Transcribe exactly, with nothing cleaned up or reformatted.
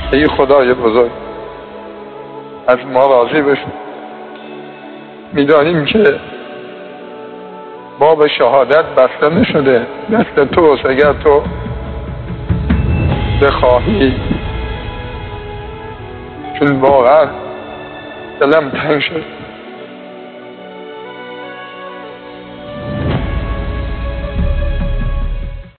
ای خدای بزرگ از ما راضی بشو. میدانیم که ما به شهادت بسته نشده، دست توست. اگر تو بخواهی، چون واقعا دلم تنگ شد